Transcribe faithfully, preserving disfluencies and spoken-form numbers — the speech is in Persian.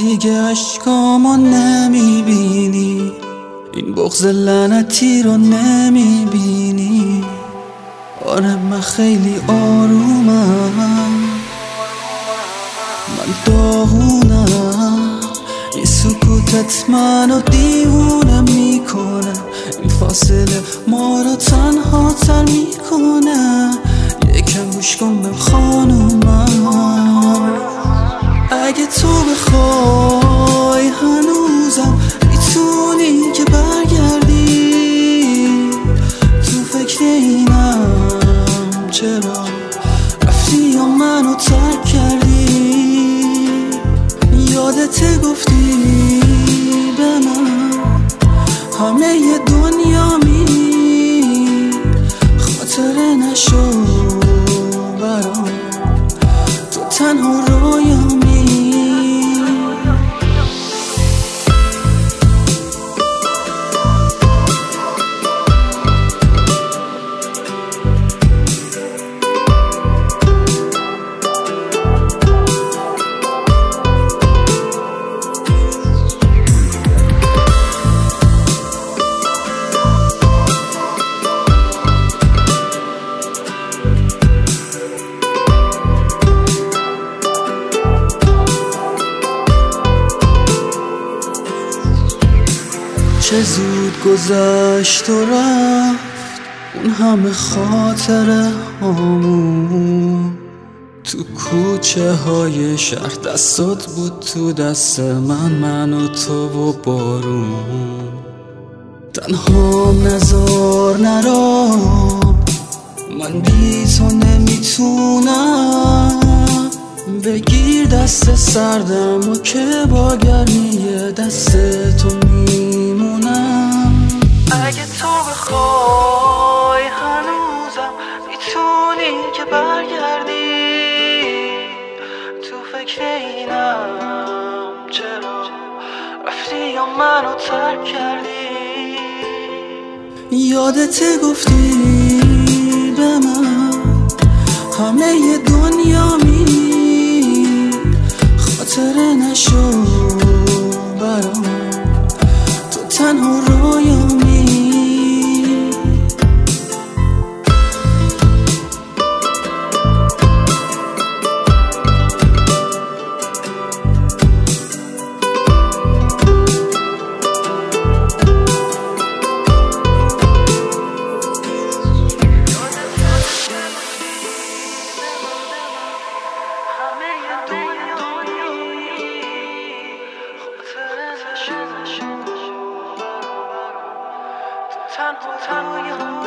دیگه عشقامو نمیبینی، این بغض لعنتی رو نمیبینی. آره من خیلی آرومم، من داغونم، این سکوتت منو دیوونه میکنه، این فاصله ما رو تنها تر میکنه. یکم گوش کن به خانومم، اگه تو بخوای هنوزم میتونی که برگردی. تو فکر اینم چرا رفتی یا منو ترک کردی. یادت گفتی به من همه ی دنیا می، خاطر نشو برام تو تنها رویامی. چه زود گذشت و رفت اون همه خاطره هامون. تو کوچه های شهر دستات بود تو دست من، من و تو و بارون. تنها نزار نرا، من بی تو نمیتونم. بگیر دست سردم و که با گرمی دست تو میمونم. اگه تو بخوای هنوزم میتونی که برگردی. تو فکر اینم چرا رفتی یا منو ترک کردی. یادت گفتی به من همه ی دنیا می، خاطر نشو برام تو تنها رویامی. تنها تنها